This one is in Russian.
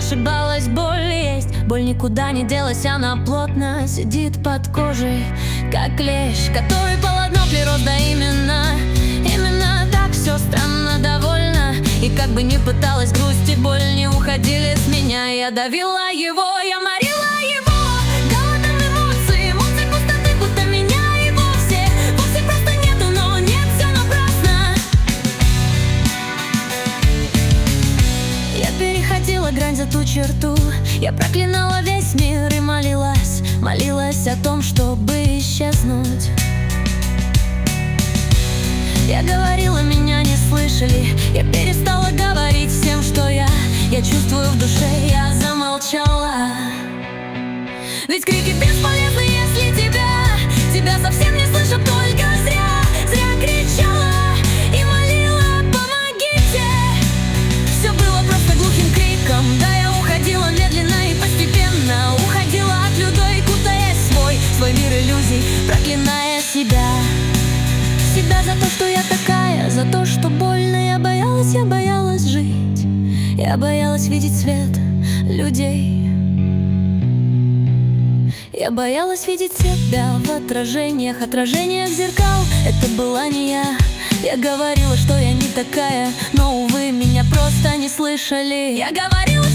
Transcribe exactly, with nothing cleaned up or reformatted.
ошибалась, боль есть. Боль никуда не делась, она плотно сидит под кожей, как клещ, который полотно прирост. Да именно, именно так все странно довольно. И как бы ни пыталась, грусть и боль не уходили с меня. Я давила его, я морила его голодом эмоций, эмоций пустоты, будто меня и вовсе, вовсе просто нету, но нет, все напрасно. Я переходила грань за ту черту, я проклинала весь мир и молилась, молилась о том, чтобы исчезнуть. Я говорила, меня не слышали, я перестала говорить всем, что я Я чувствую в душе, я замолчала. Ведь крики бесполезны, если тебя Тебя совсем не слышат, только зря Зря кричала и молила: помогите. Все было просто глухим криком. Да, я уходила медленно и постепенно, уходила от людей, кутаясь в свой Свой мир иллюзий, проклиная себя Себя за то, что я такая, за то, что больно. Я боялась, я боялась жить, я боялась видеть свет людей. Я боялась видеть себя в отражениях, отражениях зеркал. Это была не я. Я говорила, что я не такая, но, увы, меня просто не слышали. Я говорила,